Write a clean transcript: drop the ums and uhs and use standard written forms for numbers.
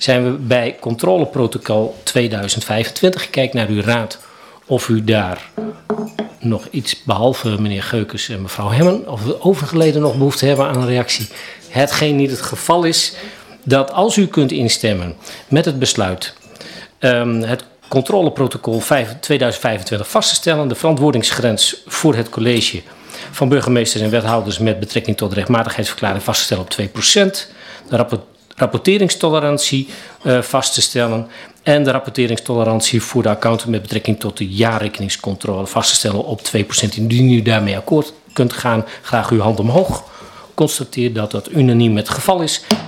zijn we bij controleprotocol 2025. Ik kijk naar uw raad of u daar nog iets, behalve meneer Geukens en mevrouw Hemmen, of de overgeleden nog behoefte hebben aan een reactie. Hetgeen niet het geval is, dat als u kunt instemmen met het besluit het controleprotocol 2025 vast te stellen, de verantwoordingsgrens voor het college van burgemeesters en wethouders met betrekking tot de rechtmatigheidsverklaring vast te stellen op 2%, de rapporteringstolerantie vast te stellen en de rapporteringstolerantie voor de accountant met betrekking tot de jaarrekeningscontrole vast te stellen op 2%. Indien u daarmee akkoord kunt gaan, graag uw hand omhoog. Constateer dat dat unaniem het geval is.